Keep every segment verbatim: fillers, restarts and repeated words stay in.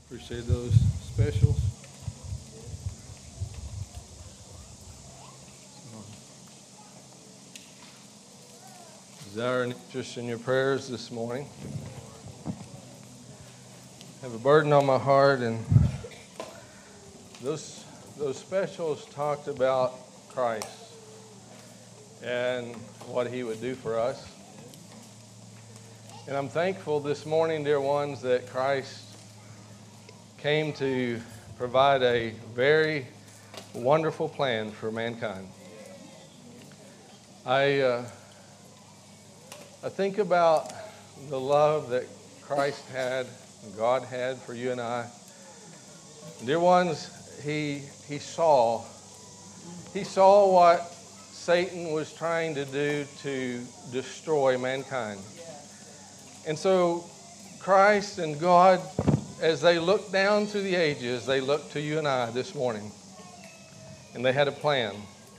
Appreciate those specials. Desire and interest in your prayers this morning. I have a burden on my heart, and those those specials talked about Christ and what He would do for us. And I'm thankful this morning, dear ones, that Christ came to provide a very wonderful plan for mankind. I uh, I think about the love that Christ had, God had for you and I. Dear ones, he he saw he saw what Satan was trying to do to destroy mankind. And so Christ and God, as they looked down through the ages, they looked to you and I this morning. And they had a plan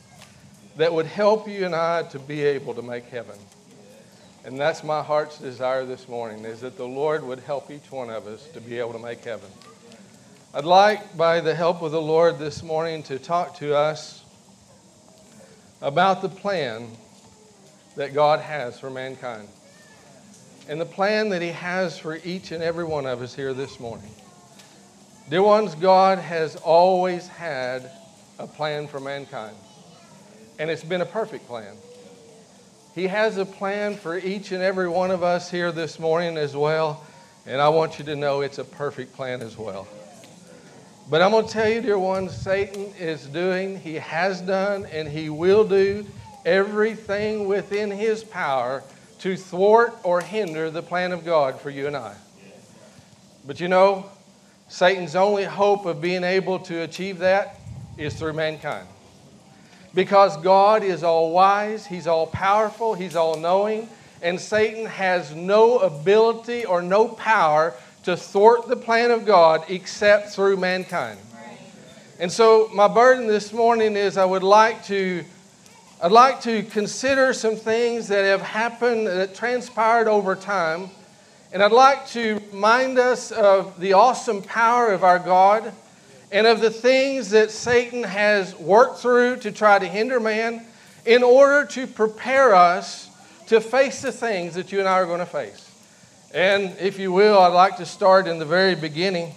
that would help you and I to be able to make heaven. And that's my heart's desire this morning, is that the Lord would help each one of us to be able to make heaven. I'd like, by the help of the Lord this morning, to talk to us about the plan that God has for mankind. And the plan that He has for each and every one of us here this morning. Dear ones, God has always had a plan for mankind. And it's been a perfect plan. He has a plan for each and every one of us here this morning as well. And I want you to know it's a perfect plan as well. But I'm going to tell you, dear ones, Satan is doing, he has done, and he will do everything within his power to thwart or hinder the plan of God for you and I. But you know, Satan's only hope of being able to achieve that is through mankind. Because God is all wise, He's all powerful, He's all knowing, and Satan has no ability or no power to thwart the plan of God except through mankind. And so my burden this morning is I would like to I'd like to consider some things that have happened, that transpired over time. And I'd like to remind us of the awesome power of our God and of the things that Satan has worked through to try to hinder man in order to prepare us to face the things that you and I are going to face. And if you will, I'd like to start in the very beginning.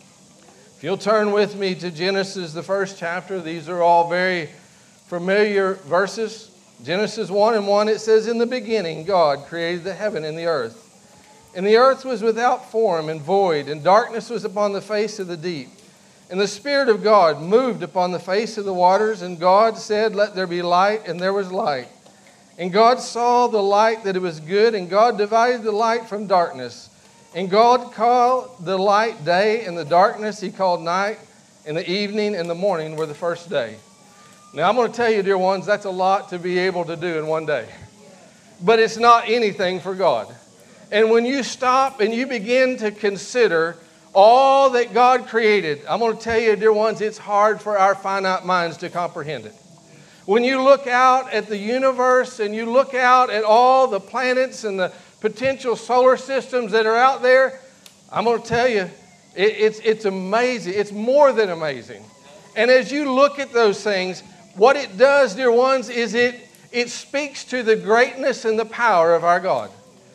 If you'll turn with me to Genesis, the first chapter. These are all very familiar verses. Genesis one and one, it says, "In the beginning, God created the heaven and the earth. And the earth was without form and void, and darkness was upon the face of the deep. And the Spirit of God moved upon the face of the waters. And God said, Let there be light, and there was light. And God saw the light that it was good, and God divided the light from darkness. And God called the light day, and the darkness He called night, and the evening and the morning were the first day." Now, I'm going to tell you, dear ones, that's a lot to be able to do in one day. But it's not anything for God. And when you stop and you begin to consider all that God created, I'm going to tell you, dear ones, it's hard for our finite minds to comprehend it. When you look out at the universe and you look out at all the planets and the potential solar systems that are out there, I'm going to tell you, it, it's, it's amazing. It's more than amazing. And as you look at those things, what it does, dear ones, is it, it speaks to the greatness and the power of our God.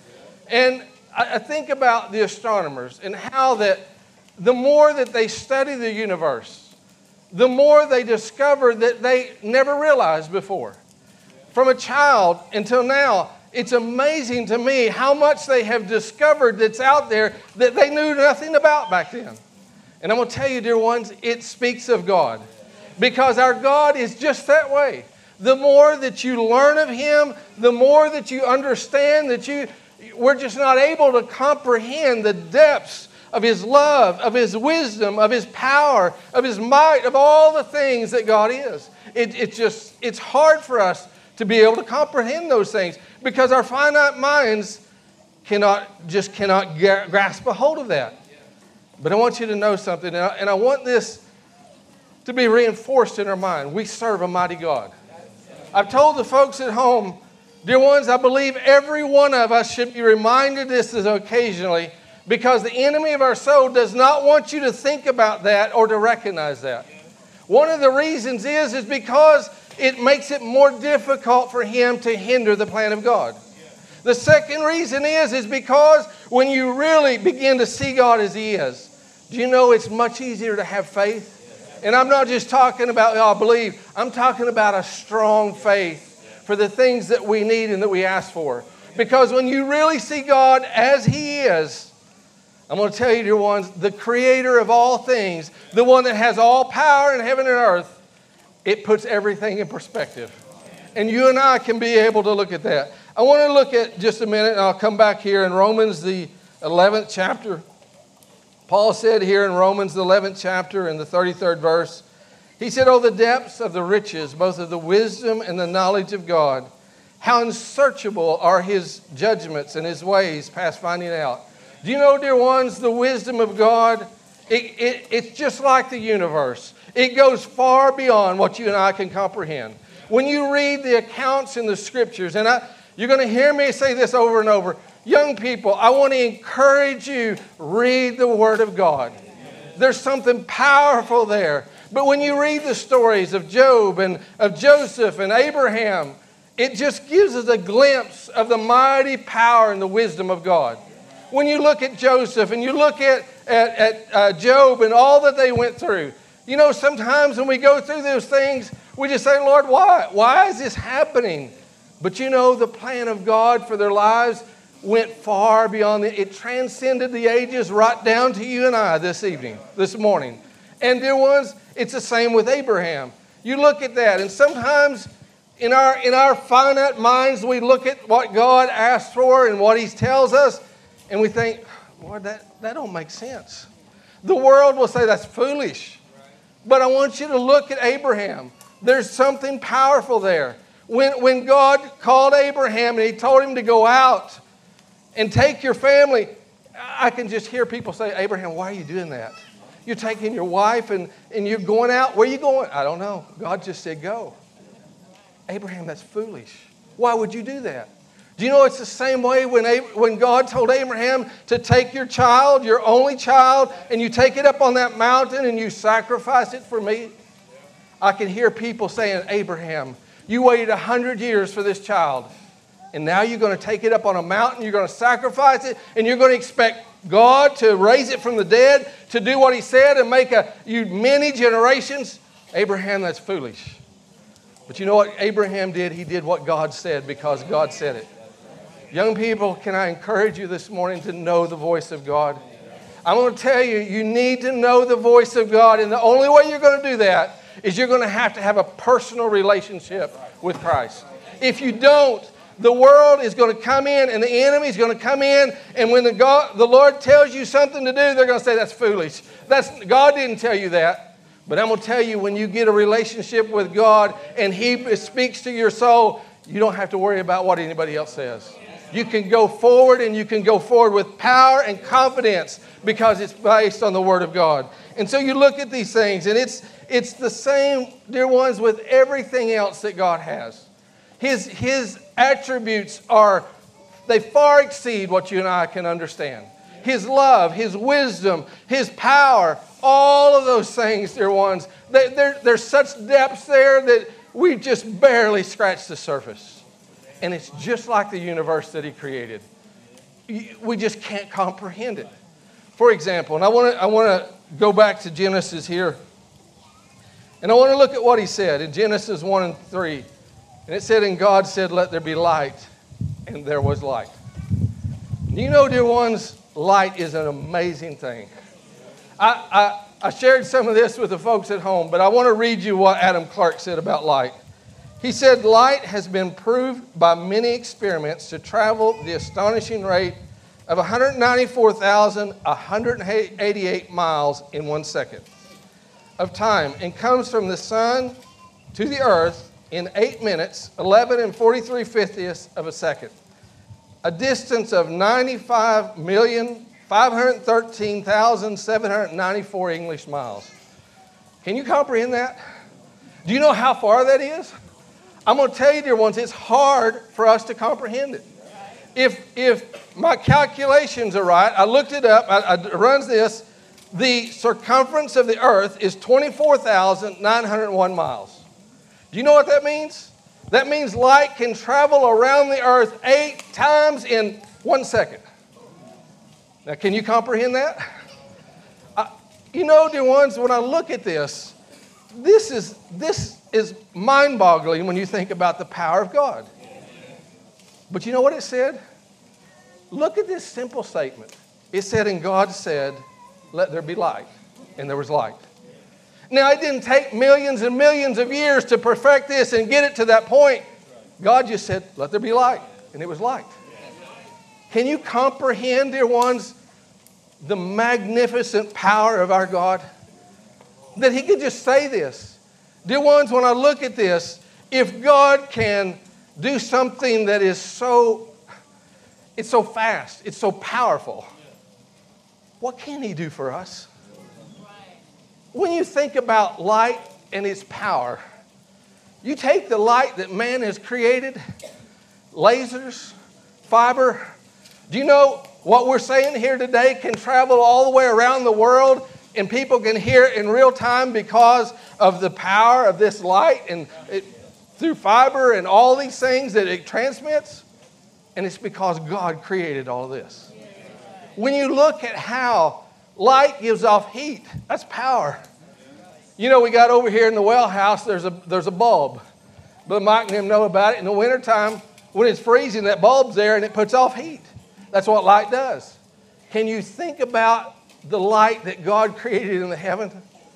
And I, I think about the astronomers and how that the more that they study the universe, the more they discover that they never realized before. From a child until now, it's amazing to me how much they have discovered that's out there that they knew nothing about back then. And I'm going to tell you, dear ones, it speaks of God. Because our God is just that way. The more that you learn of Him, the more that you understand that you, we're just not able to comprehend the depths of His love, of His wisdom, of His power, of His might, of all the things that God is. It, it just, it's hard for us to be able to comprehend those things because our finite minds cannot, just cannot grasp a hold of that. But I want you to know something, and I, and I want this to be reinforced in our mind. We serve a mighty God. I've told the folks at home, dear ones, I believe every one of us should be reminded this occasionally Because the enemy of our soul does not want you to think about that or to recognize that. One of the reasons is, is because it makes it more difficult for him to hinder the plan of God. The second reason is, is because when you really begin to see God as He is, do you know it's much easier to have faith? And I'm not just talking about, oh, I believe. I'm talking about a strong faith for the things that we need and that we ask for. Because when you really see God as He is, I'm going to tell you, dear ones, the creator of all things, the one that has all power in heaven and earth, it puts everything in perspective. And you and I can be able to look at that. I want to look at just a minute, and I'll come back here in Romans, the eleventh chapter. Paul said here in Romans, the eleventh chapter, in the thirty-third verse, he said, "Oh, the depths of the riches, both of the wisdom and the knowledge of God. How unsearchable are His judgments and His ways past finding out." Do you know, dear ones, the wisdom of God, it, it, it's just like the universe. It goes far beyond what you and I can comprehend. When you read the accounts in the Scriptures, and I, you're going to hear me say this over and over, young people, I want to encourage you, read the Word of God. There's something powerful there. But when you read the stories of Job and of Joseph and Abraham, it just gives us a glimpse of the mighty power and the wisdom of God. When you look at Joseph and you look at, at, at uh, Job and all that they went through, you know, sometimes when we go through those things, we just say, Lord, why? Why is this happening? But you know, the plan of God for their lives went far beyond it. It transcended the ages right down to you and I this evening, this morning. And dear ones, it's the same with Abraham. You look at that, and sometimes in our, in our finite minds, we look at what God asked for and what He tells us, and we think, Lord, that, that don't make sense. The world will say that's foolish. But I want you to look at Abraham. There's something powerful there. When, when God called Abraham and He told him to go out and take your family, I can just hear people say, Abraham, why are you doing that? You're taking your wife and, and you're going out. Where are you going? I don't know. God just said go. Abraham, that's foolish. Why would you do that? Do you know it's the same way when, when God told Abraham to take your child, your only child, and you take it up on that mountain and you sacrifice it for me? I can hear people saying, Abraham, you waited a hundred years for this child, and now you're going to take it up on a mountain, you're going to sacrifice it, and you're going to expect God to raise it from the dead, to do what He said and make a, you many generations? Abraham, that's foolish. But you know what Abraham did? He did what God said because God said it. Young people, can I encourage you this morning to know the voice of God? I'm going to tell you, you need to know the voice of God. And the only way you're going to do that is you're going to have to have a personal relationship with Christ. If you don't, the world is going to come in and the enemy is going to come in. And when the, God, the Lord tells you something to do, they're going to say, that's foolish. That's, God didn't tell you that. But I'm going to tell you, when you get a relationship with God and He speaks to your soul, you don't have to worry about what anybody else says. You can go forward, and you can go forward with power and confidence because it's based on the Word of God. And so you look at these things, and it's it's the same, dear ones, with everything else that God has. His, his attributes are, they far exceed what you and I can understand. His love, His wisdom, His power, all of those things, dear ones, they, there's such depths there that we just barely scratch the surface. And it's just like the universe that He created. We just can't comprehend it. For example, and I want to I want to go back to Genesis here. And I want to look at what He said in Genesis one and three. And it said, and God said, let there be light. And there was light. And you know, dear ones, light is an amazing thing. I, I, I shared some of this with the folks at home, but I want to read you what Adam Clark said about light. He said, light has been proved by many experiments to travel the astonishing rate of one hundred ninety-four thousand one hundred eighty-eight miles in one second of time, and comes from the sun to the earth in eight minutes, eleven and forty-three fiftieths of a second. A distance of ninety-five million five hundred thirteen thousand seven hundred ninety-four English miles. Can you comprehend that? Do you know how far that is? I'm going to tell you, dear ones, it's hard for us to comprehend it. if if my calculations are right, I looked it up, I, I it runs this, the circumference of the earth is twenty-four thousand nine hundred one miles. Do you know what that means? That means light can travel around the earth eight times in one second. Now, can you comprehend that? I, you know, dear ones, when I look at this, this is this is mind-boggling when you think about the power of God. But you know what it said? Look at this simple statement. It said, and God said, let there be light. And there was light. Now, it didn't take millions and millions of years to perfect this and get it to that point. God just said, let there be light. And it was light. Can you comprehend, dear ones, the magnificent power of our God? That He could just say this. Dear ones, when I look at this, if God can do something that is so, it's so fast, it's so powerful, what can He do for us? When you think about light and its power, you take the light that man has created, lasers, fiber. Do you know what we're saying here today can travel all the way around the world and people can hear it in real time because of the power of this light and it, through fiber and all these things that it transmits? And it's because God created all this. When you look at how light gives off heat, that's power. You know, we got over here in the well house, there's a there's a bulb. But Mike and them know about it. In the wintertime, when it's freezing, that bulb's there and it puts off heat. That's what light does. Can you think about the light that God created in the heaven?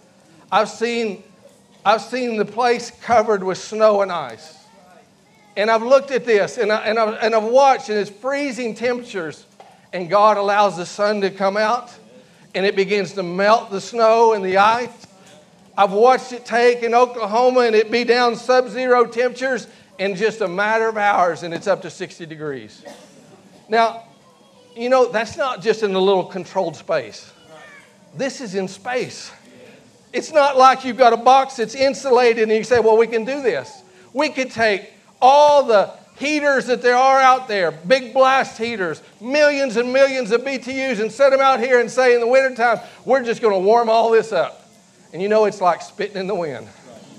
I've seen, I've seen the place covered with snow and ice. And I've looked at this and, I, and, I've, and I've watched, and it's freezing temperatures. And God allows the sun to come out and it begins to melt the snow and the ice. I've watched it take in Oklahoma and it be down sub-zero temperatures in just a matter of hours, and it's up to sixty degrees. Now, you know, that's not just in a little controlled space. This is in space. It's not like you've got a box that's insulated and you say, well, we can do this. We could take all the heaters that there are out there, big blast heaters, millions and millions of B T Us, and set them out here and say in the wintertime, we're just going to warm all this up. And you know, it's like spitting in the wind.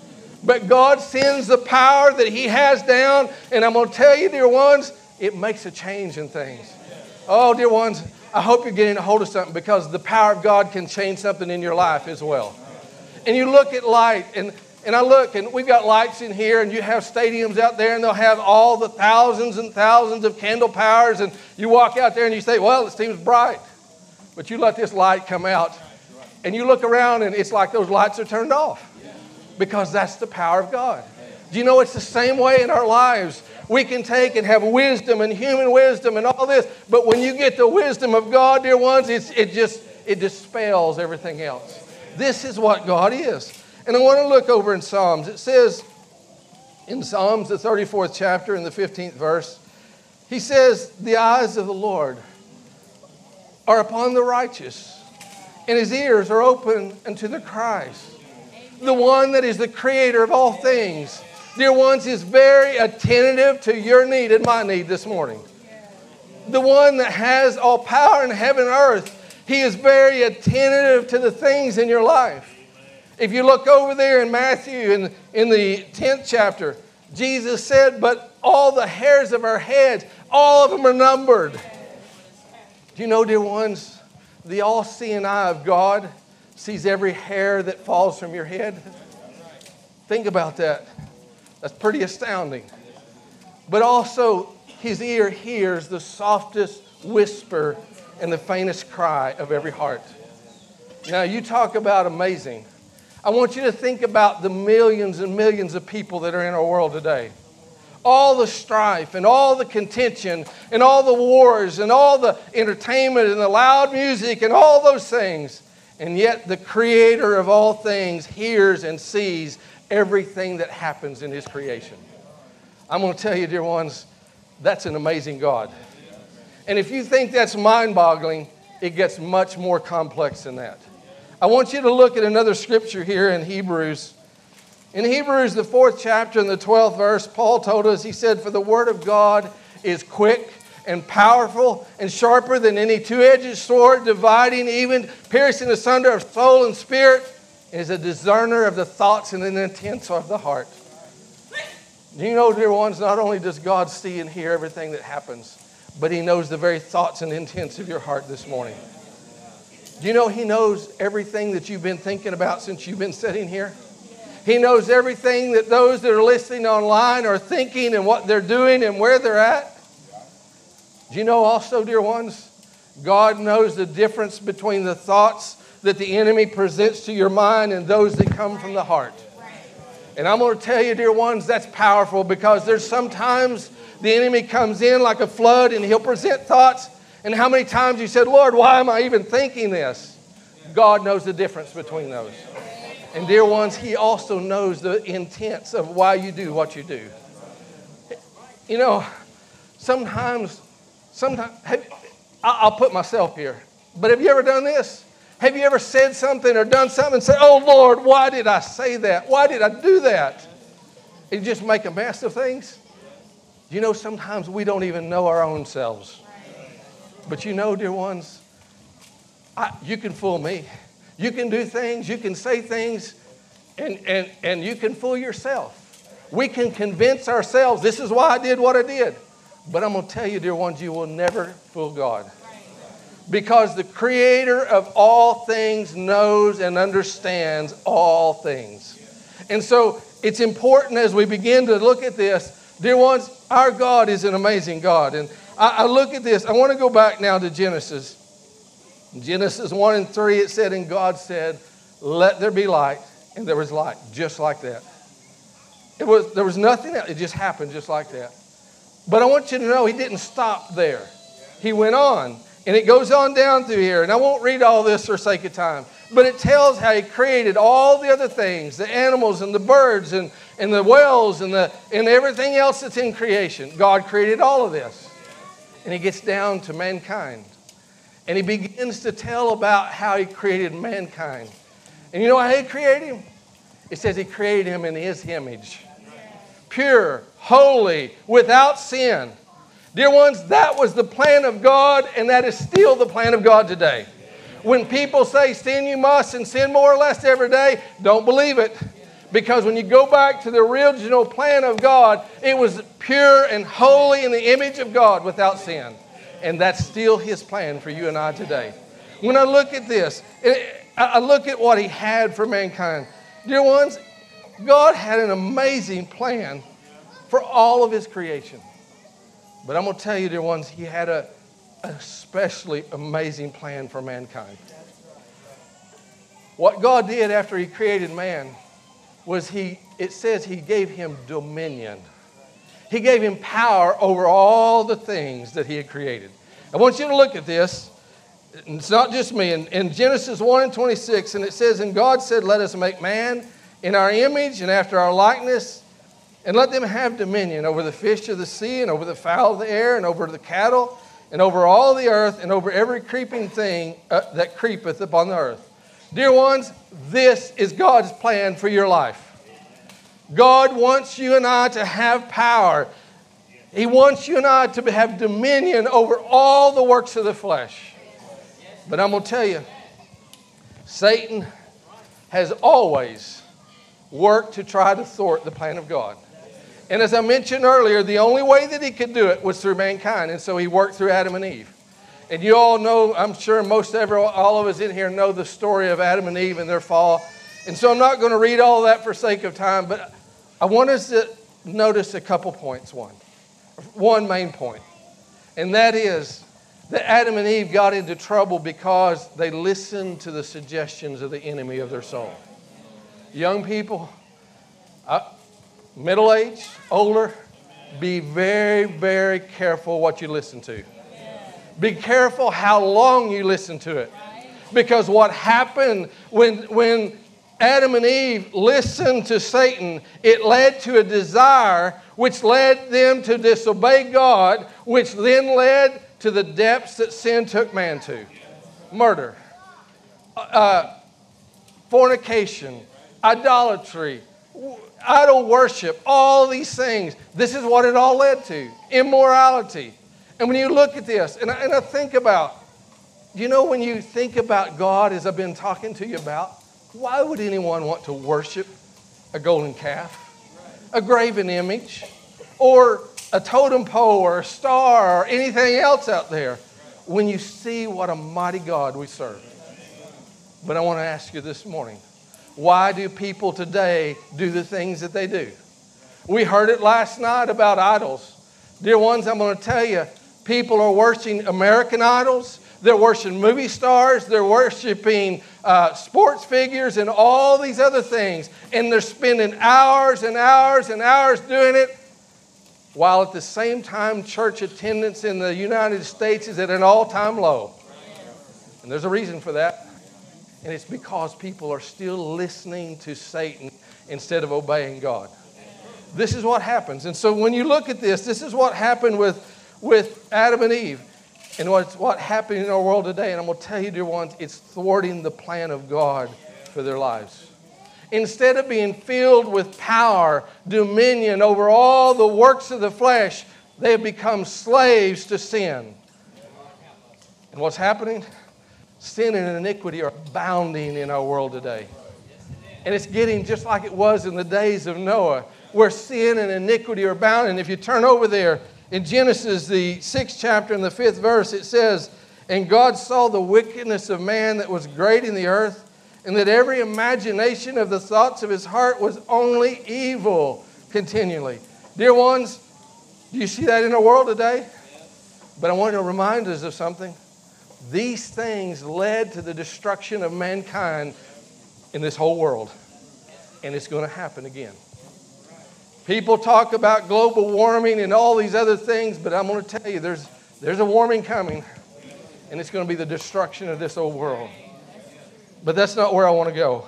But God sends the power that He has down, and I'm going to tell you, dear ones, it makes a change in things. Oh, dear ones, I hope you're getting a hold of something, because the power of God can change something in your life as well. And you look at light, and, and I look, and we've got lights in here, and you have stadiums out there, and they'll have all the thousands and thousands of candle powers, and you walk out there and you say, well, it seems bright. But you let this light come out, and you look around, and it's like those lights are turned off, because that's the power of God. Do you know it's the same way in our lives? We can take and have wisdom and human wisdom and all this, but when you get the wisdom of God, dear ones, it's, it just it dispels everything else. This is what God is. And I want to look over in Psalms. It says in Psalms, the thirty-fourth chapter, in the fifteenth verse, He says, the eyes of the Lord are upon the righteous, and His ears are open unto their cries. The one that is the creator of all things, dear ones, is very attentive to your need and my need this morning. The one that has all power in heaven and earth, He is very attentive to the things in your life. If you look over there in Matthew, in, in the tenth chapter, Jesus said, but all the hairs of our heads, all of them are numbered. Do you know, dear ones, the all-seeing eye of God sees every hair that falls from your head? Think about that. That's pretty astounding. But also, His ear hears the softest whisper and the faintest cry of every heart. Now, you talk about amazing. I want you to think about the millions and millions of people that are in our world today. All the strife and all the contention and all the wars and all the entertainment and the loud music and all those things. And yet the Creator of all things hears and sees everything that happens in His creation. I'm going to tell you, dear ones, that's an amazing God. And if you think that's mind-boggling, it gets much more complex than that. I want you to look at another scripture here in Hebrews. In Hebrews, the fourth chapter and the twelfth verse, Paul told us, he said, for the word of God is quick and powerful and sharper than any two-edged sword, dividing even, piercing asunder of soul and spirit, is a discerner of the thoughts and the intents of the heart. Do you know, dear ones, not only does God see and hear everything that happens, but He knows the very thoughts and intents of your heart this morning. Do you know He knows everything that you've been thinking about since you've been sitting here? He knows everything that those that are listening online are thinking and what they're doing and where they're at. Do you know also, dear ones, God knows the difference between the thoughts that the enemy presents to your mind and those that come from the heart. And I'm going to tell you, dear ones, that's powerful, because there's sometimes the enemy comes in like a flood and he'll present thoughts. And how many times you said, Lord, why am I even thinking this? God knows the difference between those. And dear ones, He also knows the intents of why you do what you do. You know, sometimes, sometimes have, I'll put myself here, but have you ever done this? Have you ever said something or done something and said, oh Lord, why did I say that? Why did I do that? And just make a mess of things? You know, sometimes we don't even know our own selves. But you know, dear ones, I, you can fool me. You can do things, you can say things, and, and, and you can fool yourself. We can convince ourselves, this is why I did what I did. But I'm going to tell you, dear ones, you will never fool God. Because the Creator of all things knows and understands all things. And so it's important as we begin to look at this, dear ones, our God is an amazing God. And I, I look at this, I want to go back now to Genesis. Genesis one and three, it said, and God said, let there be light. And there was light, just like that. It was, there was nothing else. It just happened just like that. But I want you to know He didn't stop there. He went on. And it goes on down through here. And I won't read all this for sake of time. But it tells how He created all the other things, the animals and the birds and, and the whales and, the, and everything else that's in creation. God created all of this. And He gets down to mankind. And He begins to tell about how He created mankind. And you know how He created him? It says He created him in His image. Pure, holy, without sin. Dear ones, that was the plan of God, and that is still the plan of God today. When people say sin you must and sin more or less every day, don't believe it. Because when you go back to the original plan of God, it was pure and holy in the image of God without sin. And that's still His plan for you and I today. When I look at this, I look at what He had for mankind. Dear ones, God had an amazing plan for all of His creation. But I'm going to tell you, dear ones, He had a especially amazing plan for mankind. What God did after He created man was He, it says He gave him dominion. He gave him power over all the things that He had created. I want you to look at this. It's not just me. In, in Genesis one and twenty-six, and it says, and God said, let us make man in our image and after our likeness, and let them have dominion over the fish of the sea and over the fowl of the air and over the cattle and over all the earth and over every creeping thing uh, that creepeth upon the earth. Dear ones, this is God's plan for your life. God wants you and I to have power. He wants you and I to have dominion over all the works of the flesh. But I'm going to tell you, Satan has always worked to try to thwart the plan of God. And as I mentioned earlier, the only way that he could do it was through mankind. And so he worked through Adam and Eve. And you all know, I'm sure most every, all of us in here know the story of Adam and Eve and their fall. And so I'm not going to read all that for sake of time, but I want us to notice a couple points. One, one main point, and that is that Adam and Eve got into trouble because they listened to the suggestions of the enemy of their soul. Young people, uh, middle-aged, older, be very, very careful what you listen to. Be careful how long you listen to it. Because what happened when, when Adam and Eve listened to Satan, it led to a desire which led them to disobey God, which then led to the depths that sin took man to. Murder, uh, fornication, idolatry, idol worship, all these things. This is what it all led to. Immorality. And when you look at this, and I, and I think about, you know, when you think about God, as I've been talking to you about, why would anyone want to worship a golden calf, a graven image, or a totem pole, or a star, or anything else out there, when you see what a mighty God we serve? But I want to ask you this morning, why do people today do the things that they do? We heard it last night about idols. Dear ones, I'm going to tell you, people are worshiping American idols. They're worshiping movie stars. They're worshiping uh, sports figures and all these other things. And they're spending hours and hours and hours doing it, while at the same time church attendance in the United States is at an all-time low. And there's a reason for that. And it's because people are still listening to Satan instead of obeying God. This is what happens. And so when you look at this, this is what happened with, with Adam and Eve. And what's what happened in our world today. And I'm going to tell you, dear ones, it's thwarting the plan of God for their lives. Instead of being filled with power, dominion over all the works of the flesh, they have become slaves to sin. And what's happening? Sin and iniquity are abounding in our world today. And it's getting just like it was in the days of Noah, where sin and iniquity are abounding. And if you turn over there in Genesis, the sixth chapter and the fifth verse, it says, "And God saw the wickedness of man that was great in the earth, and that every imagination of the thoughts of his heart was only evil continually." Dear ones, do you see that in our world today? But I want to remind us of something. These things led to the destruction of mankind in this whole world. And it's going to happen again. People talk about global warming and all these other things, but I'm going to tell you, there's, there's a warming coming. And it's going to be the destruction of this old world. But that's not where I want to go.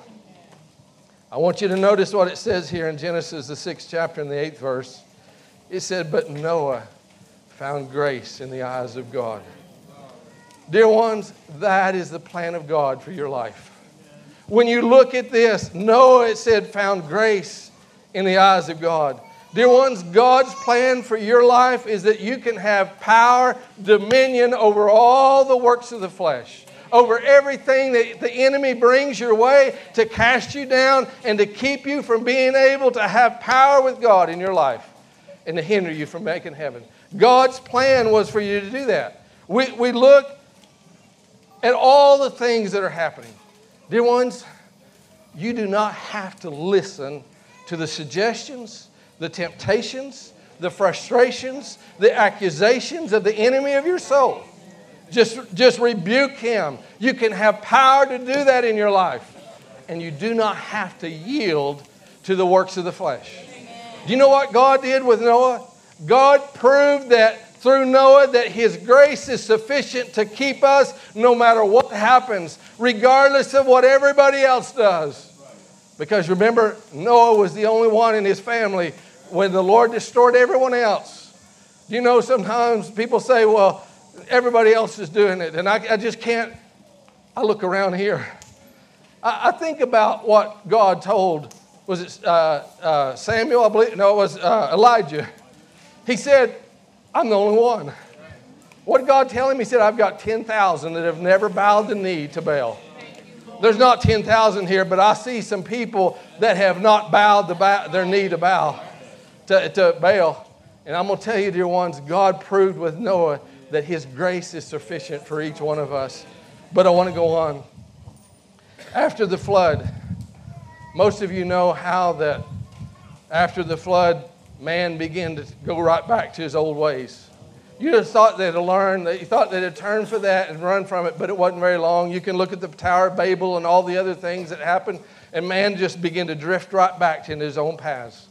I want you to notice what it says here in Genesis, the sixth chapter and the eighth verse. It said, "But Noah found grace in the eyes of God." Dear ones, that is the plan of God for your life. When you look at this, Noah, it said, found grace in the eyes of God. Dear ones, God's plan for your life is that you can have power, dominion over all the works of the flesh, over everything that the enemy brings your way to cast you down and to keep you from being able to have power with God in your life and to hinder you from making heaven. God's plan was for you to do that. We, we look at all the things that are happening. Dear ones, you do not have to listen to the suggestions, the temptations, the frustrations, the accusations of the enemy of your soul. Just, just rebuke him. You can have power to do that in your life. And you do not have to yield to the works of the flesh. Do you know what God did with Noah? God proved that through Noah that His grace is sufficient to keep us no matter what happens, regardless of what everybody else does. Because remember, Noah was the only one in his family when the Lord destroyed everyone else. You know, sometimes people say, well, everybody else is doing it, and I, I just can't. I look around here. I, I think about what God told, was it uh, uh, Samuel, I believe? No, it was uh, Elijah. He said, I'm the only one. What did God tell him? He said, I've got ten thousand that have never bowed the knee to Baal. There's not ten thousand here, but I see some people that have not bowed the bow, their knee to bow to, to Baal. And I'm going to tell you, dear ones, God proved with Noah that His grace is sufficient for each one of us. But I want to go on. After the flood, most of you know how that after the flood, man began to go right back to his old ways. You just thought they'd learn, you thought they'd turn for that and run from it, but it wasn't very long. You can look at the Tower of Babel and all the other things that happened, and man just began to drift right back into his own paths.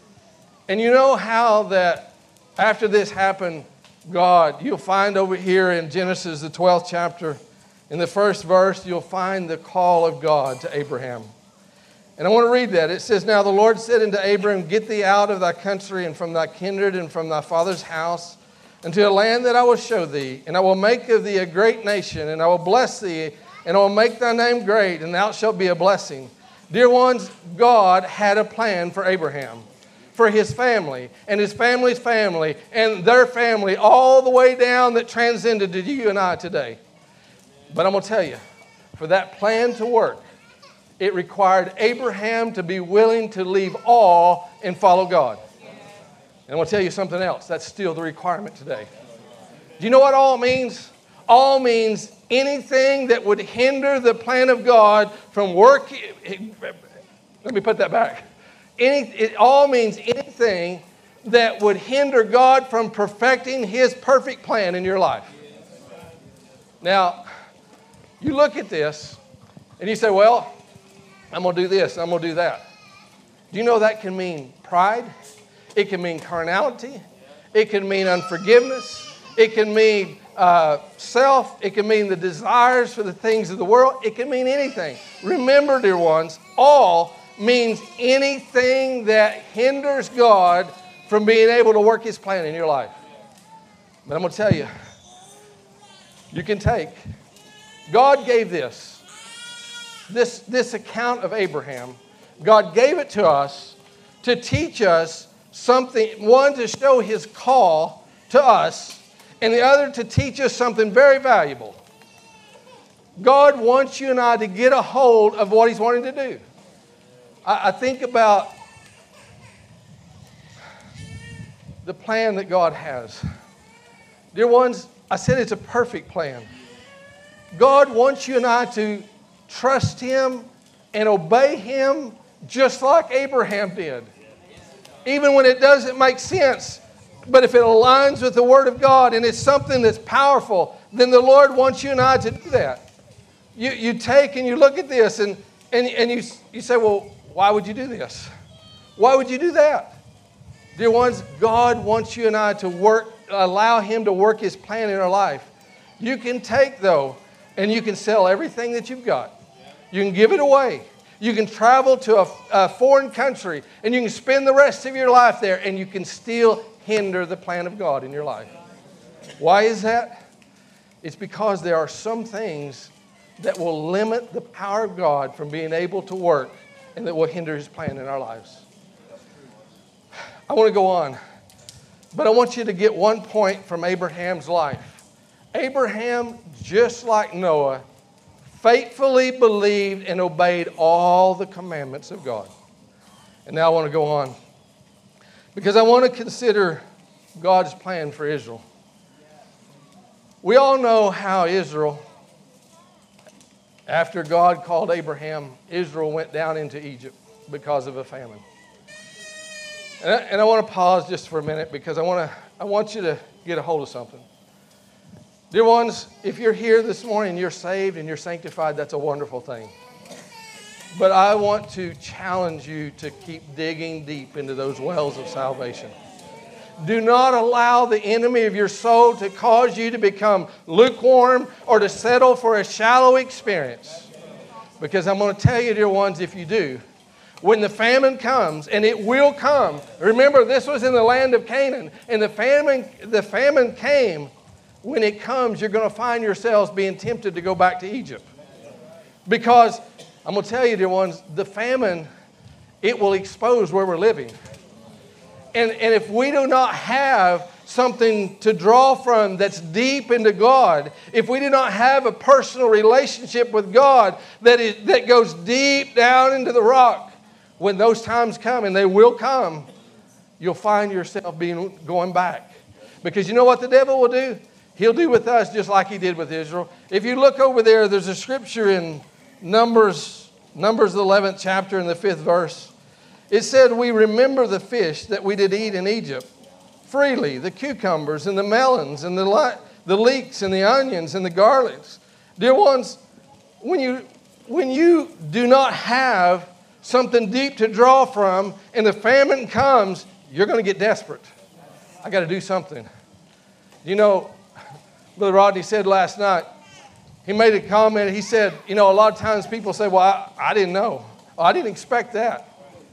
And you know how that after this happened, God, you'll find over here in Genesis, the twelfth chapter, in the first verse, you'll find the call of God to Abraham. And I want to read that. It says, Now the Lord said unto Abram, Get thee out of thy country and from thy kindred and from thy father's house, unto a land that I will show thee, and I will make of thee a great nation, and I will bless thee, and I will make thy name great, and thou shalt be a blessing. Dear ones, God had a plan for Abraham. for his family and his family's family and their family all the way down that transcended to you and I today. But I'm going to tell you, for that plan to work, it required Abraham to be willing to leave all and follow God. And I'm going to tell you something else. That's still the requirement today. Do you know what all means? All means anything that would hinder the plan of God from working. Let me put that back. Any, it all means anything that would hinder God from perfecting his perfect plan in your life. Now, you look at this and you say, well, I'm going to do this, I'm going to do that. Do you know that can mean pride? It can mean carnality. It can mean unforgiveness. It can mean uh, self. It can mean the desires for the things of the world. It can mean anything. Remember, dear ones, all means anything that hinders God from being able to work his plan in your life. But I'm going to tell you, you can take. God gave this. This, this account of Abraham, God gave it to us to teach us something, one, to show his call to us, and the other to teach us something very valuable. God wants you and I to get a hold of what he's wanting to do. I, I think about the plan that God has. Dear ones, I said it's a perfect plan. God wants you and I to trust him and obey him just like Abraham did. Even when it doesn't make sense. But if it aligns with the Word of God and it's something that's powerful, then the Lord wants you and I to do that. You, you take and you look at this and, and, and you, you say, well, why would you do this? Why would you do that? Dear ones, God wants you and I to work, allow him to work his plan in our life. You can take, though, and you can sell everything that you've got. You can give it away. You can travel to a, a foreign country and you can spend the rest of your life there and you can still hinder the plan of God in your life. Why is that? It's because there are some things that will limit the power of God from being able to work and that will hinder his plan in our lives. I want to go on, but I want you to get one point from Abraham's life. Abraham, just like Noah, faithfully believed and obeyed all the commandments of God. And now I want to go on, because I want to consider God's plan for Israel. We all know how Israel, after God called Abraham, Israel went down into Egypt because of a famine. And I, and I want to pause just for a minute because I want to I want you to get a hold of something. Dear ones, if you're here this morning and you're saved and you're sanctified, that's a wonderful thing. But I want to challenge you to keep digging deep into those wells of salvation. Do not allow the enemy of your soul to cause you to become lukewarm or to settle for a shallow experience. Because I'm going to tell you, dear ones, if you do, when the famine comes, and it will come. Remember, this was in the land of Canaan, and the famine, the famine came. When it comes, you're going to find yourselves being tempted to go back to Egypt. Because, I'm going to tell you, dear ones, the famine, it will expose where we're living. And, and if we do not have something to draw from that's deep into God, if we do not have a personal relationship with God that is, that goes deep down into the rock, when those times come, and they will come, you'll find yourself being going back. Because you know what the devil will do? He'll do with us just like he did with Israel. If you look over there, there's a scripture in Numbers, Numbers the eleventh chapter and the fifth verse. It said, we remember the fish that we did eat in Egypt freely, the cucumbers and the melons and the, the leeks and the onions and the garlics. Dear ones, when you, when you do not have something deep to draw from and the famine comes, you're going to get desperate. I got to do something. You know, Brother Rodney said last night, he made a comment. He said, you know, a lot of times people say, well, I, I didn't know. Oh, I didn't expect that.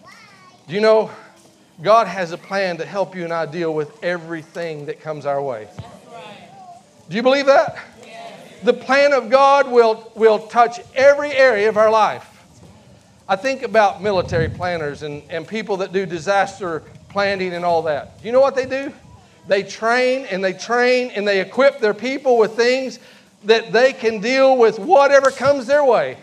Do you know, God has a plan to help you and I deal with everything that comes our way. That's right. Do you believe that? Yes. The plan of God will, will touch every area of our life. I think about military planners and, and people that do disaster planting and all that. Do you know what they do? They train and they train and they equip their people with things that they can deal with whatever comes their way.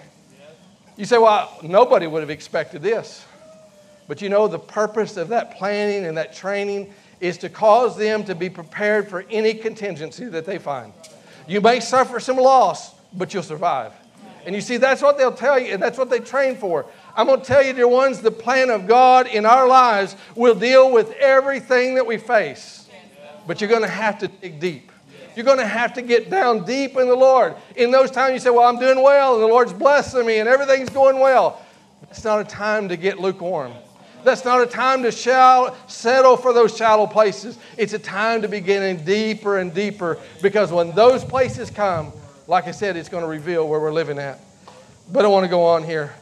You say, well, nobody would have expected this. But you know, the purpose of that planning and that training is to cause them to be prepared for any contingency that they find. You may suffer some loss, but you'll survive. And you see, that's what they'll tell you, and that's what they train for. I'm going to tell you, dear ones, the plan of God in our lives will deal with everything that we face. But you're going to have to dig deep. You're going to have to get down deep in the Lord. In those times you say, well, I'm doing well, and the Lord's blessing me, and everything's going well. It's not a time to get lukewarm. That's not a time to shall, settle for those shallow places. It's a time to be getting deeper and deeper, because when those places come, like I said, it's going to reveal where we're living at. But I want to go on here.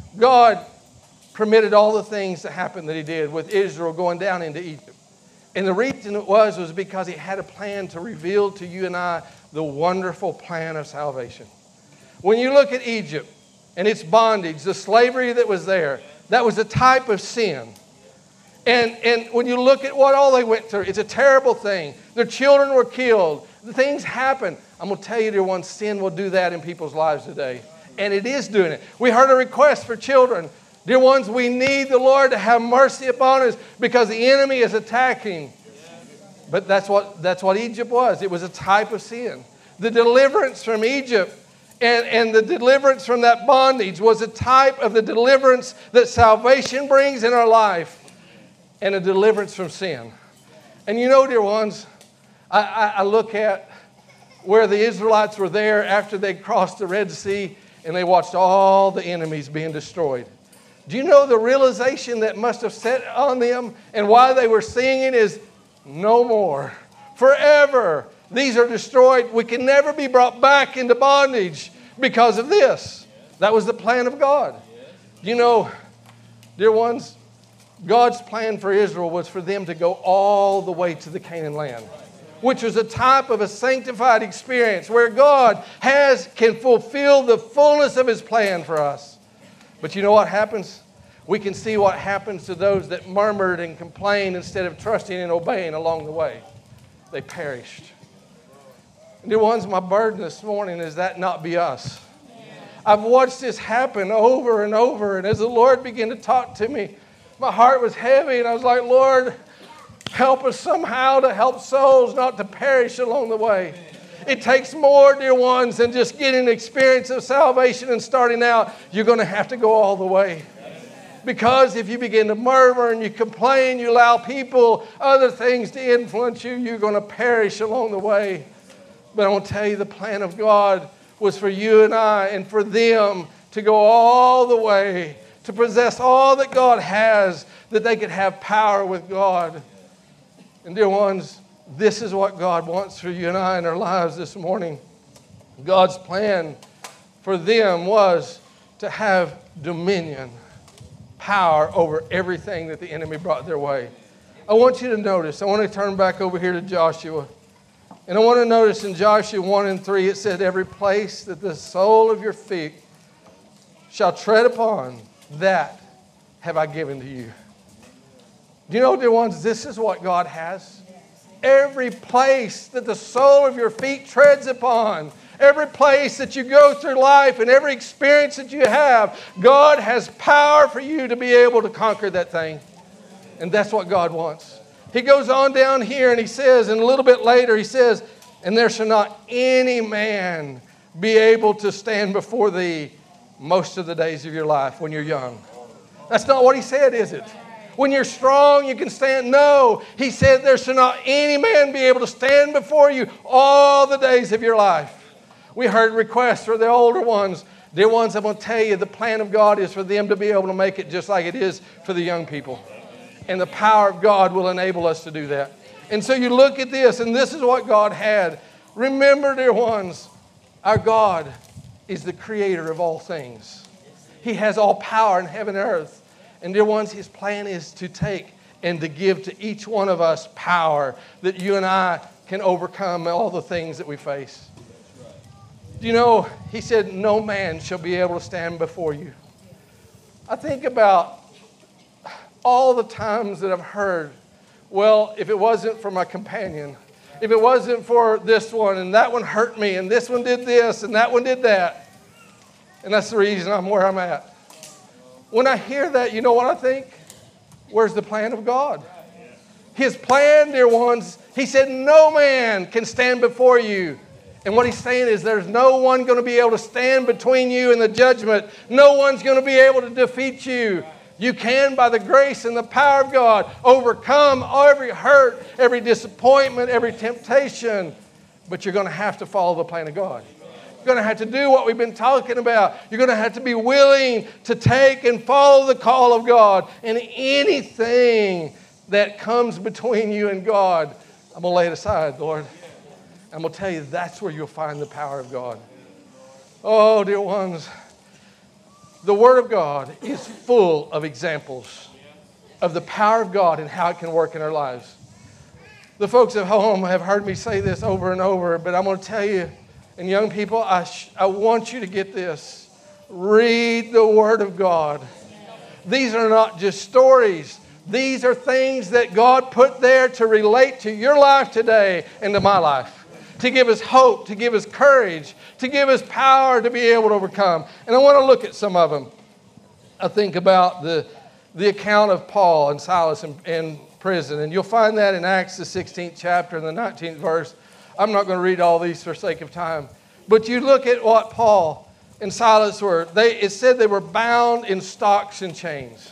God permitted all the things that happened that He did with Israel going down into Egypt. And the reason it was was because He had a plan to reveal to you and I the wonderful plan of salvation. When you look at Egypt and its bondage, the slavery that was there, that was a type of sin. And, and when you look at what all they went through, it's a terrible thing. Their children were killed. The things happen. I'm going to tell you, dear one, sin will do that in people's lives today. And it is doing it. We heard a request for children. Dear ones, we need the Lord to have mercy upon us because the enemy is attacking. But that's what, that's what Egypt was. It was a type of sin. The deliverance from Egypt and, and the deliverance from that bondage was a type of the deliverance that salvation brings in our life, and a deliverance from sin. And you know, dear ones, I, I, I look at where the Israelites were there after they crossed the Red Sea and they watched all the enemies being destroyed. Do you know the realization that must have set on them and why they were singing is no more, forever. These are destroyed. We can never be brought back into bondage because of this. That was the plan of God. You know, dear ones, God's plan for Israel was for them to go all the way to the Canaan land, which was a type of a sanctified experience where God has can fulfill the fullness of His plan for us. But you know what happens? We can see what happens to those that murmured and complained instead of trusting and obeying along the way. They perished. Dear ones, my burden this morning is that not be us. I've watched this happen over and over, and as the Lord began to talk to me, my heart was heavy, and I was like, Lord, help us somehow to help souls not to perish along the way. It takes more, dear ones, than just getting an experience of salvation and starting out. You're going to have to go all the way. Because if you begin to murmur and you complain, you allow people, other things to influence you, you're going to perish along the way. But I want to tell you, the plan of God was for you and I and for them to go all the way, to possess all that God has, that they could have power with God. And dear ones, this is what God wants for you and I in our lives this morning. God's plan for them was to have dominion, power over everything that the enemy brought their way. I want you to notice, I want to turn back over here to Joshua. And I want to notice in Joshua one and three, it said, every place that the sole of your feet shall tread upon, that have I given to you. Do you know, dear ones, this is what God has? Every place that the sole of your feet treads upon, every place that you go through life and every experience that you have, God has power for you to be able to conquer that thing. And that's what God wants. He goes on down here and he says, and a little bit later he says, and there shall not any man be able to stand before thee most of the days of your life when you're young. That's not what he said, is it? When you're strong, you can stand. No, he said there shall not any man be able to stand before you all the days of your life. We heard requests for the older ones. Dear ones, I'm going to tell you, the plan of God is for them to be able to make it just like it is for the young people. And the power of God will enable us to do that. And so you look at this, and this is what God had. Remember, dear ones, our God is the creator of all things. He has all power in heaven and earth. And dear ones, His plan is to take and to give to each one of us power that you and I can overcome all the things that we face. Do you know, He said, no man shall be able to stand before you. I think about all the times that I've heard, well, if it wasn't for my companion, if it wasn't for this one, and that one hurt me, and this one did this, and that one did that. And that's the reason I'm where I'm at. When I hear that, you know what I think? Where's the plan of God? His plan, dear ones, He said no man can stand before you. And what He's saying is there's no one going to be able to stand between you and the judgment. No one's going to be able to defeat you. You can, by the grace and the power of God, overcome every hurt, every disappointment, every temptation. But you're going to have to follow the plan of God. You're going to have to do what we've been talking about. You're going to have to be willing to take and follow the call of God. And anything that comes between you and God, I'm going to lay it aside, Lord. I'm going to tell you that's where you'll find the power of God. Oh, dear ones. The Word of God is full of examples of the power of God and how it can work in our lives. The folks at home have heard me say this over and over, but I'm going to tell you, and young people, I, sh- I want you to get this. Read the Word of God. These are not just stories. These are things that God put there to relate to your life today and to my life. To give us hope, to give us courage, to give us power to be able to overcome. And I want to look at some of them. I think about the, the account of Paul and Silas in, in prison. And you'll find that in Acts, the sixteenth chapter and the nineteenth verse. I'm not going to read all these for sake of time. But you look at what Paul and Silas were. They, it said they were bound in stocks and chains.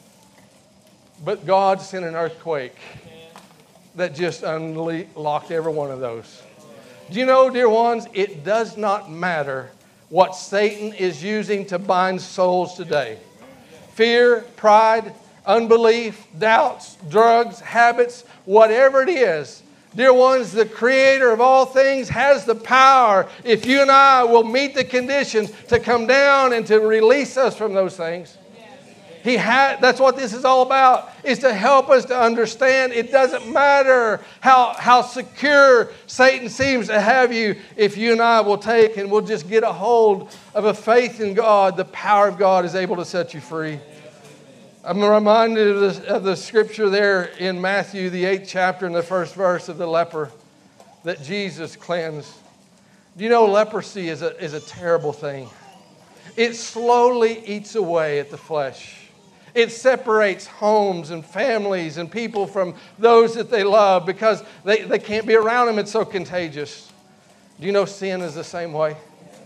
But God sent an earthquake that just unlocked every one of those. Do you know, dear ones, it does not matter what Satan is using to bind souls today. Fear, pride, unbelief, doubts, drugs, habits, whatever it is. Dear ones, the Creator of all things has the power, if you and I will meet the conditions, to come down and to release us from those things. He had, that's what this is all about, is to help us to understand it doesn't matter how, how secure Satan seems to have you. If you and I will take and we'll just get a hold of a faith in God, the power of God is able to set you free. I'm reminded of the, of the scripture there in Matthew, the eighth chapter and the first verse of the leper that Jesus cleansed. Do you know leprosy is a, is a terrible thing? It slowly eats away at the flesh. It separates homes and families and people from those that they love because they, they can't be around them. It's so contagious. Do you know sin is the same way?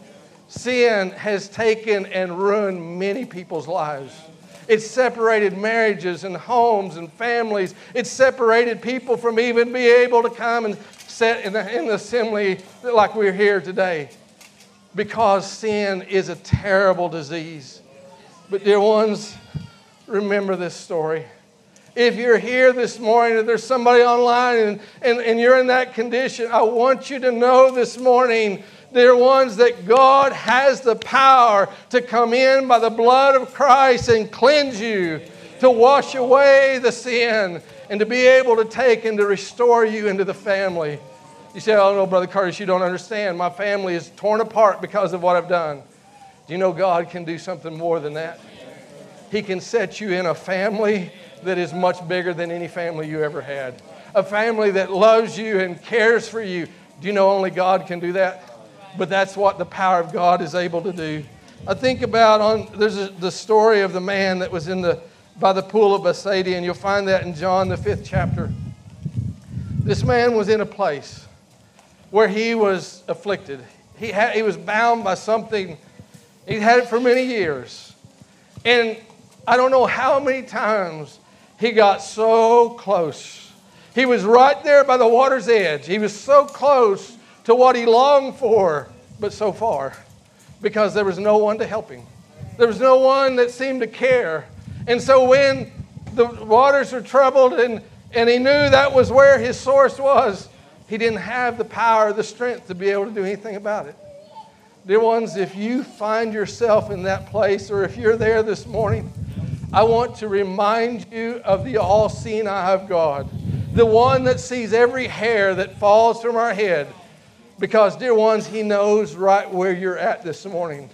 Sin has taken and ruined many people's lives. It's separated marriages and homes and families. It's separated people from even being able to come and sit in the, in the assembly like we're here today. Because sin is a terrible disease. But dear ones, remember this story. If you're here this morning or there's somebody online and, and, and you're in that condition, I want you to know this morning, dear ones, that God has the power to come in by the blood of Christ and cleanse you, to wash away the sin, and to be able to take and to restore you into the family. You say, oh no, Brother Curtis, you don't understand. My family is torn apart because of what I've done. Do you know God can do something more than that? He can set you in a family that is much bigger than any family you ever had. A family that loves you and cares for you. Do you know only God can do that? But that's what the power of God is able to do. I think about, on there's a, the story of the man that was in the by the pool of Bethsaida, and you'll find that in John, the fifth chapter. This man was in a place where he was afflicted. He had, he was bound by something. He'd had it for many years. And I don't know how many times he got so close. He was right there by the water's edge. He was so close to what he longed for, but so far, because there was no one to help him. There was no one that seemed to care. And so when the waters were troubled and, and he knew that was where his source was, he didn't have the power, the strength to be able to do anything about it. Dear ones, if you find yourself in that place, or if you're there this morning, I want to remind you of the all-seeing eye of God, the one that sees every hair that falls from our head. Because, dear ones, He knows right where you're at this morning.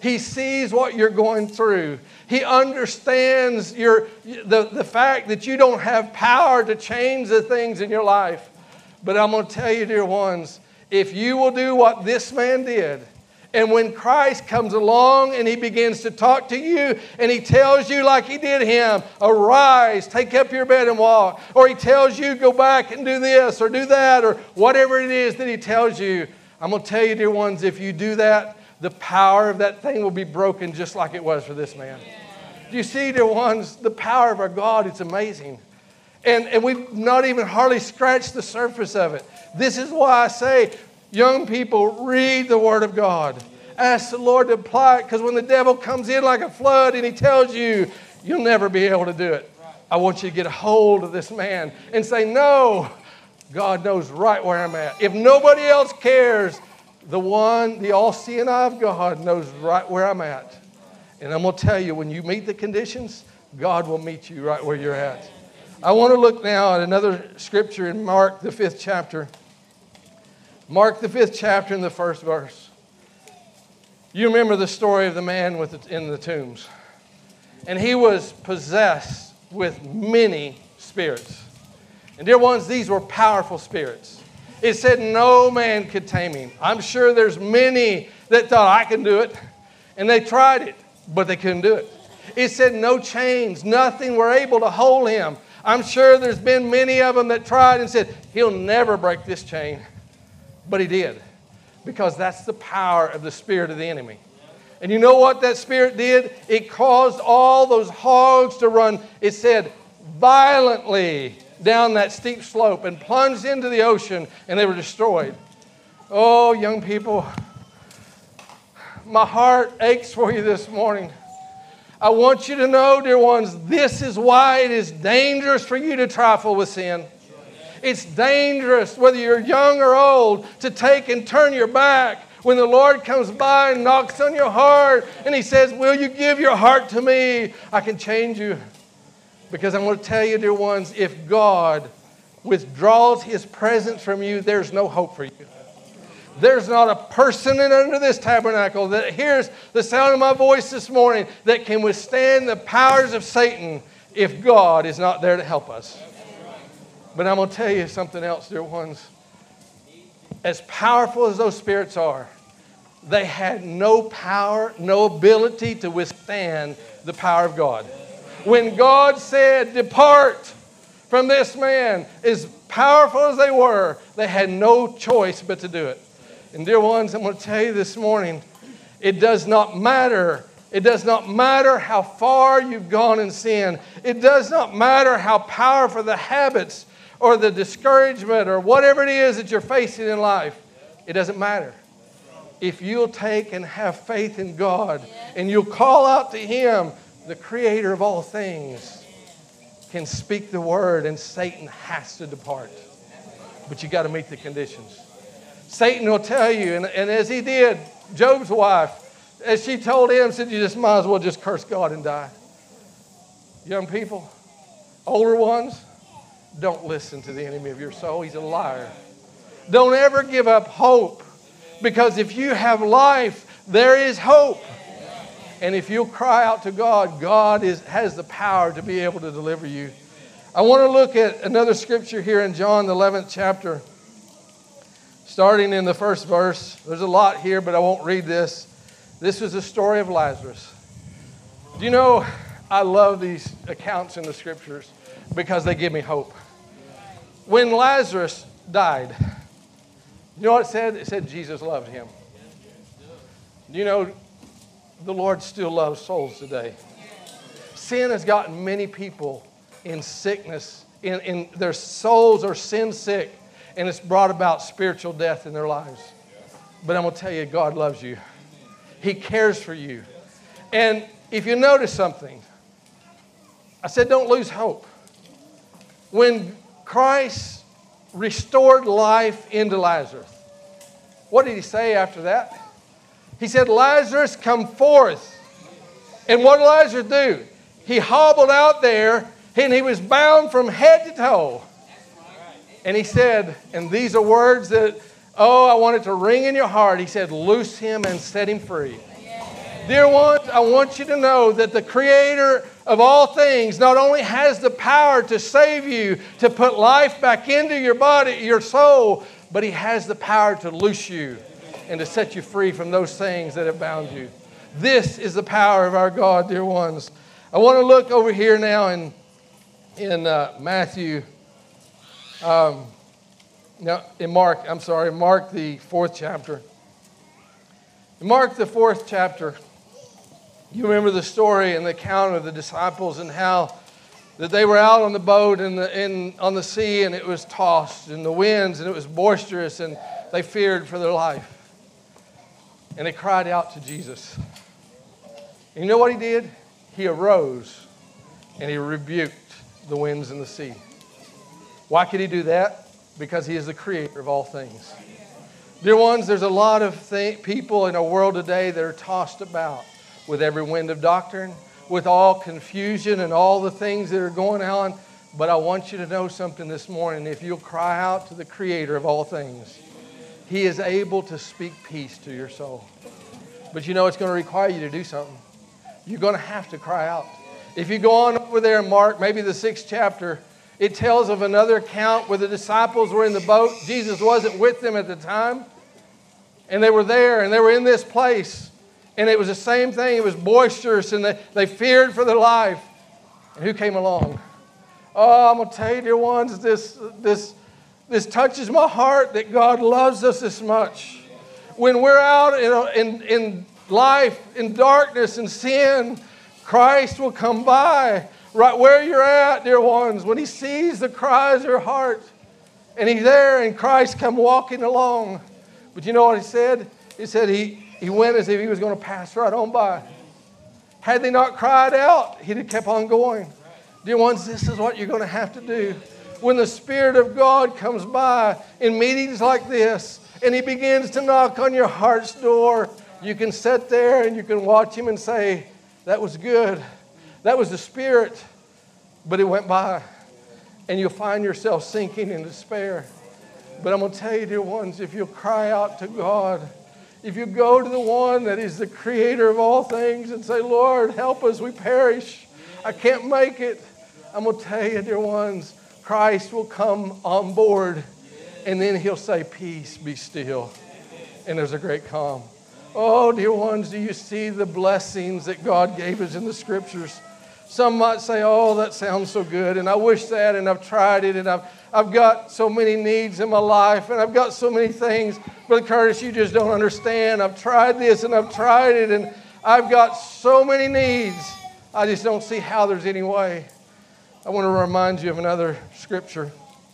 He sees what you're going through. He understands your, the, the fact that you don't have power to change the things in your life. But I'm going to tell you, dear ones, if you will do what this man did, and when Christ comes along and He begins to talk to you and He tells you like He did him, arise, take up your bed and walk. Or He tells you, go back and do this or do that or whatever it is that He tells you. I'm going to tell you, dear ones, if you do that, the power of that thing will be broken just like it was for this man. Do you see, dear ones, the power of our God? It's amazing. And, and we've not even hardly scratched the surface of it. This is why I say, young people, read the Word of God. Ask the Lord to apply it, because when the devil comes in like a flood and he tells you, you'll never be able to do it. I want you to get a hold of this man and say, no, God knows right where I'm at. If nobody else cares, the one, the all-seeing eye of God knows right where I'm at. And I'm going to tell you, when you meet the conditions, God will meet you right where you're at. I want to look now at another scripture in Mark, the fifth chapter. Mark, the fifth chapter, in the first verse. You remember the story of the man with the, in the tombs. And he was possessed with many spirits. And dear ones, these were powerful spirits. It said no man could tame him. I'm sure there's many that thought, I can do it. And they tried it, but they couldn't do it. It said no chains, nothing were able to hold him. I'm sure there's been many of them that tried and said, he'll never break this chain. But he did, because that's the power of the spirit of the enemy. And you know what that spirit did? It caused all those hogs to run, it said, violently down that steep slope and plunged into the ocean, and they were destroyed. Oh, young people, my heart aches for you this morning. I want you to know, dear ones, this is why it is dangerous for you to trifle with sin. It's dangerous, whether you're young or old, to take and turn your back when the Lord comes by and knocks on your heart and He says, will you give your heart to me? I can change you. Because I'm going to tell you, dear ones, if God withdraws His presence from you, there's no hope for you. There's not a person in under this tabernacle that hears the sound of my voice this morning that can withstand the powers of Satan if God is not there to help us. But I'm going to tell you something else, dear ones. As powerful as those spirits are, they had no power, no ability to withstand the power of God. When God said, depart from this man, as powerful as they were, they had no choice but to do it. And dear ones, I'm going to tell you this morning, it does not matter. It does not matter how far you've gone in sin. It does not matter how powerful the habits or the discouragement or whatever it is that you're facing in life. It doesn't matter. If you'll take and have faith in God and you'll call out to Him, the Creator of all things can speak the word and Satan has to depart. But you got to meet the conditions. Satan will tell you, and, and as he did, Job's wife, as she told him, said, you just might as well just curse God and die. Young people, older ones, don't listen to the enemy of your soul. He's a liar. Don't ever give up hope, because if you have life, there is hope. And if you'll cry out to God, God is, has the power to be able to deliver you. I want to look at another scripture here in John, the eleventh chapter, starting in the first verse. There's a lot here, but I won't read this. This is the story of Lazarus. Do you know, I love these accounts in the scriptures because they give me hope. When Lazarus died, you know what it said? It said Jesus loved him. Do you know, the Lord still loves souls today. Sin has gotten many people in sickness, in, in their souls are sin sick, and it's brought about spiritual death in their lives. But I'm going to tell you, God loves you. He cares for you. And if you notice something, I said don't lose hope. When Christ restored life into Lazarus, what did He say after that? He said, Lazarus, come forth. And what did Lazarus do? He hobbled out there and he was bound from head to toe. And He said, and these are words that, oh, I want it to ring in your heart. He said, loose him and set him free. Dear ones, I want you to know that the Creator of all things not only has the power to save you, to put life back into your body, your soul, but He has the power to loose you and to set you free from those things that have bound you. This is the power of our God, dear ones. I want to look over here now in, in uh, Matthew, um, no, in Mark, I'm sorry, Mark the fourth chapter. In Mark the fourth chapter, you remember the story and the account of the disciples and how that they were out on the boat in the, in, on the sea, and it was tossed and the winds and it was boisterous, and they feared for their life. And they cried out to Jesus. And you know what He did? He arose and He rebuked the winds and the sea. Why could He do that? Because He is the Creator of all things. Dear ones, there's a lot of th- people in our world today that are tossed about with every wind of doctrine, with all confusion and all the things that are going on. But I want you to know something this morning. If you'll cry out to the Creator of all things, He is able to speak peace to your soul. But you know it's going to require you to do something. You're going to have to cry out. If you go on over there in Mark, maybe the sixth chapter, it tells of another account where the disciples were in the boat. Jesus wasn't with them at the time. And they were there and they were in this place. And it was the same thing. It was boisterous and they, they feared for their life. And who came along? Oh, I'm going to tell you, dear ones, this, this, this touches my heart that God loves us this much. When we're out in, in, in life, in darkness and sin, Christ will come by right where you're at, dear ones. When He sees the cries of your heart and He's there and Christ come walking along. But you know what He said? He said He He went as if He was going to pass right on by. Had they not cried out, He'd have kept on going. Dear ones, this is what you're going to have to do. When the Spirit of God comes by in meetings like this, and He begins to knock on your heart's door, you can sit there and you can watch Him and say, that was good. That was the Spirit. But it went by. And you'll find yourself sinking in despair. But I'm going to tell you, dear ones, if you'll cry out to God, if you go to the one that is the Creator of all things and say, Lord, help us, we perish. I can't make it. I'm going to tell you, dear ones, Christ will come on board and then He'll say, peace, be still. And there's a great calm. Oh, dear ones, do you see the blessings that God gave us in the Scriptures? Some might say, oh, that sounds so good, and I wish that, and I've tried it, and I've I've got so many needs in my life, and I've got so many things. Brother Curtis, you just don't understand. I've tried this, and I've tried it, and I've got so many needs. I just don't see how there's any way. I want to remind you of another scripture.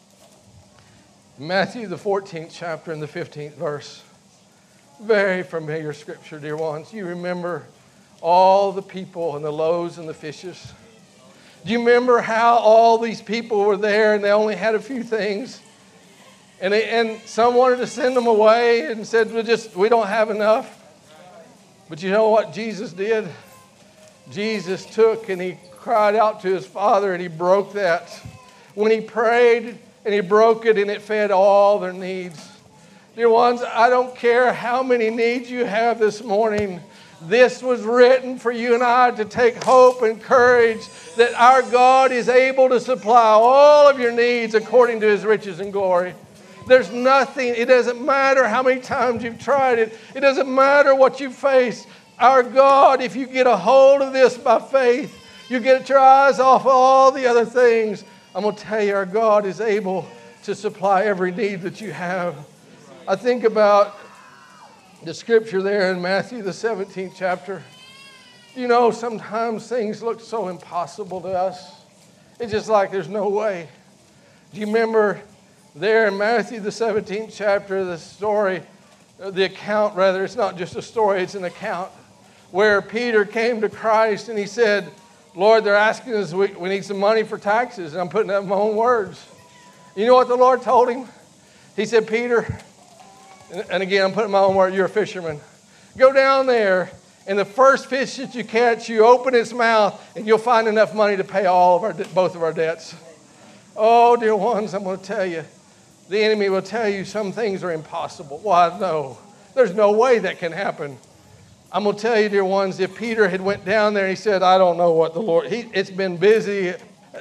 Matthew, the fourteenth chapter and the fifteenth verse. Very familiar scripture, dear ones. You remember all the people and the loaves and the fishes. Do you remember how all these people were there and they only had a few things? And they, and some wanted to send them away and said, we just we don't have enough. But you know what Jesus did? Jesus took and He cried out to His Father and He broke that. When He prayed and He broke it and it fed all their needs. Dear ones, I don't care how many needs you have this morning. This was written for you and I to take hope and courage that our God is able to supply all of your needs according to His riches and glory. There's nothing, it doesn't matter how many times you've tried it. It doesn't matter what you face. Our God, if you get a hold of this by faith, you get your eyes off all the other things. I'm going to tell you, our God is able to supply every need that you have. I think about the scripture there in Matthew, the seventeenth chapter. You know, sometimes things look so impossible to us. It's just like there's no way. Do you remember there in Matthew, the seventeenth chapter, the story, the account rather, it's not just a story, it's an account, where Peter came to Christ and he said, Lord, they're asking us, we, we need some money for taxes. And I'm putting that in my own words. You know what the Lord told him? He said, Peter, and again, I'm putting my own word, you're a fisherman. Go down there, and the first fish that you catch, you open its mouth, and you'll find enough money to pay all of our both of our debts. Oh, dear ones, I'm going to tell you, the enemy will tell you some things are impossible. Why, no, there's no way that can happen. I'm going to tell you, dear ones, if Peter had went down there and he said, I don't know what the Lord, he, it's been busy.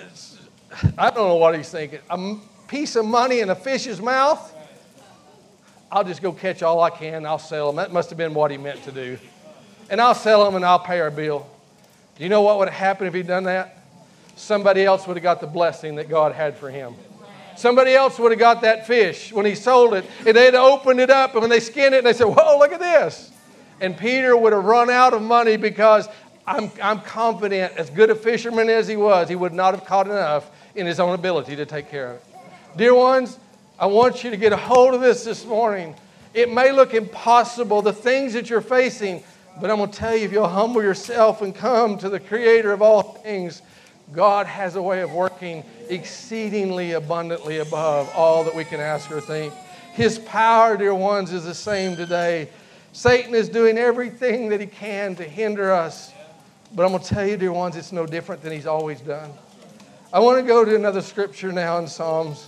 I don't know what he's thinking. A piece of money in a fish's mouth? I'll just go catch all I can. I'll sell them. That must have been what he meant to do. And I'll sell them and I'll pay our bill. Do you know what would have happened if he'd done that? Somebody else would have got the blessing that God had for him. Somebody else would have got that fish when he sold it. And they'd opened it up. And when they skinned it, they said, whoa, look at this. And Peter would have run out of money because I'm, I'm confident, as good a fisherman as he was, he would not have caught enough in his own ability to take care of it. Dear ones, I want you to get a hold of this this morning. It may look impossible, the things that you're facing, but I'm going to tell you, if you'll humble yourself and come to the Creator of all things, God has a way of working exceedingly abundantly above all that we can ask or think. His power, dear ones, is the same today. Satan is doing everything that he can to hinder us. But I'm going to tell you, dear ones, it's no different than he's always done. I want to go to another scripture now in Psalms.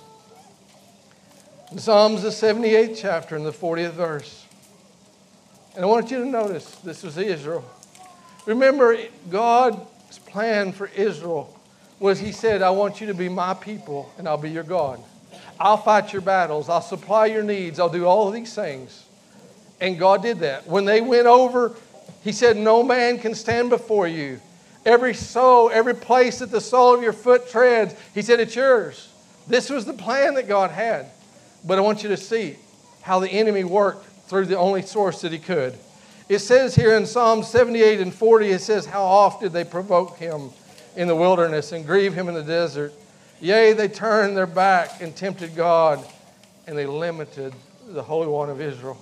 In Psalms, the seventy-eighth chapter, in the fortieth verse. And I want you to notice, this was Israel. Remember, God's plan for Israel was he said, I want you to be my people and I'll be your God. I'll fight your battles. I'll supply your needs. I'll do all of these things. And God did that. When they went over, he said, no man can stand before you. Every soul, every place that the sole of your foot treads, he said, it's yours. This was the plan that God had. But I want you to see how the enemy worked through the only source that he could. It says here in Psalm seventy-eight and forty, it says, how oft did they provoke him in the wilderness and grieve him in the desert? Yea, they turned their back and tempted God, and they limited the Holy One of Israel.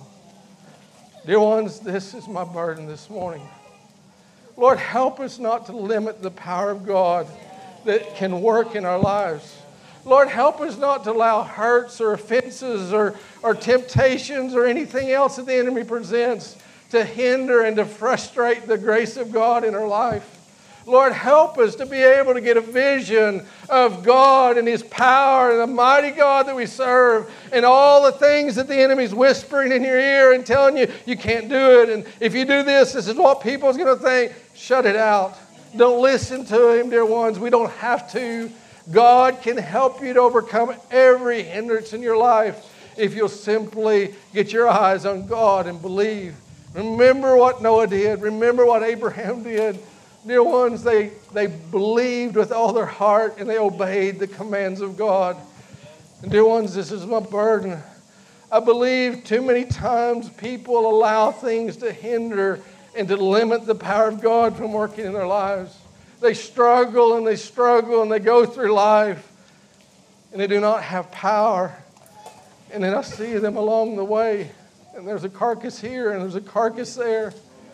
Dear ones, this is my burden this morning. Lord, help us not to limit the power of God that can work in our lives. Lord, help us not to allow hurts or offenses or, or temptations or anything else that the enemy presents to hinder and to frustrate the grace of God in our life. Lord, help us to be able to get a vision of God and His power and the mighty God that we serve and all the things that the enemy's whispering in your ear and telling you you can't do it. And if you do this, this is what people's going to think. Shut it out. Don't listen to him, dear ones. We don't have to. God can help you to overcome every hindrance in your life if you'll simply get your eyes on God and believe. Remember what Noah did. Remember what Abraham did. Dear ones, they, they believed with all their heart and they obeyed the commands of God. And dear ones, this is my burden. I believe too many times people allow things to hinder and to limit the power of God from working in their lives. They struggle and they struggle and they go through life and they do not have power. And then I see them along the way and there's a carcass here and there's a carcass there.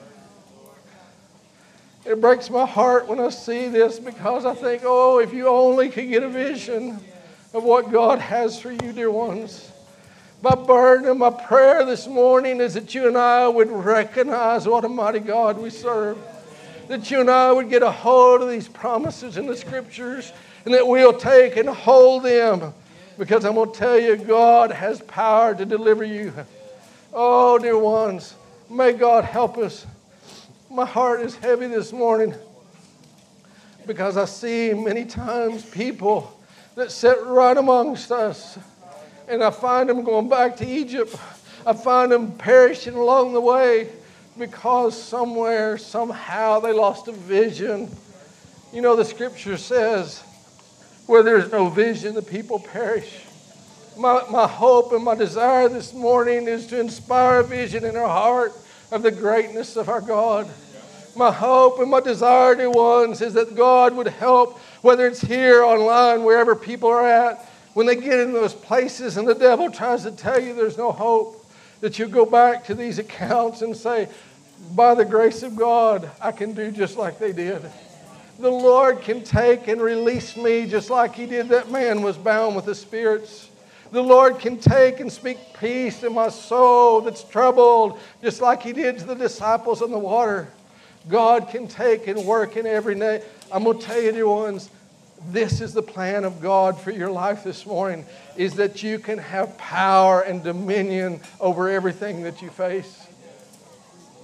It breaks my heart when I see this because I think, oh, if you only could get a vision of what God has for you, dear ones. My burden and my prayer this morning is that you and I would recognize what a mighty God we serve. That you and I would get a hold of these promises in the Scriptures and that we'll take and hold them. Because I'm going to tell you, God has power to deliver you. Oh, dear ones, may God help us. My heart is heavy this morning because I see many times people that sit right amongst us and I find them going back to Egypt. I find them perishing along the way because somewhere, somehow they lost a vision. You know, the Scripture says, where there's no vision, the people perish. My, my hope and my desire this morning is to inspire a vision in our heart of the greatness of our God. My hope and my desire, dear ones, is that God would help, whether it's here, online, wherever people are at, when they get in those places and the devil tries to tell you there's no hope, that you go back to these accounts and say, by the grace of God, I can do just like they did. The Lord can take and release me just like He did that man was bound with the spirits. The Lord can take and speak peace to my soul that's troubled, just like He did to the disciples on the water. God can take and work in every day. I'm going to tell you, dear ones, this is the plan of God for your life this morning, is that you can have power and dominion over everything that you face.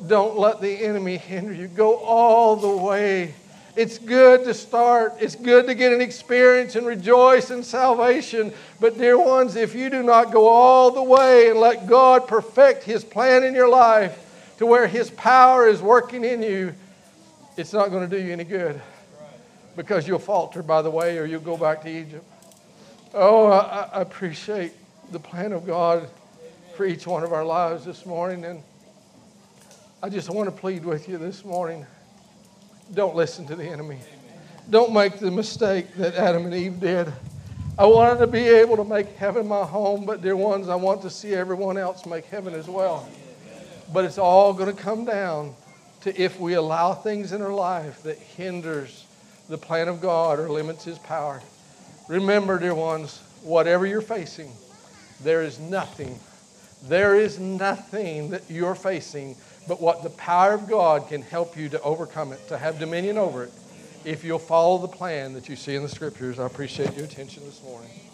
Don't let the enemy hinder you. Go all the way. It's good to start. It's good to get an experience and rejoice in salvation. But dear ones, if you do not go all the way and let God perfect His plan in your life to where His power is working in you, it's not going to do you any good. Because you'll falter by the way, or you'll go back to Egypt. Oh, I, I appreciate the plan of God for each one of our lives this morning. And I just want to plead with you this morning. Don't listen to the enemy. Don't make the mistake that Adam and Eve did. I wanted to be able to make heaven my home, but dear ones, I want to see everyone else make heaven as well. But it's all going to come down to if we allow things in our life that hinders the plan of God or limits His power. Remember, dear ones, whatever you're facing, there is nothing, there is nothing that you're facing but what the power of God can help you to overcome it, to have dominion over it, if you'll follow the plan that you see in the Scriptures. I appreciate your attention this morning.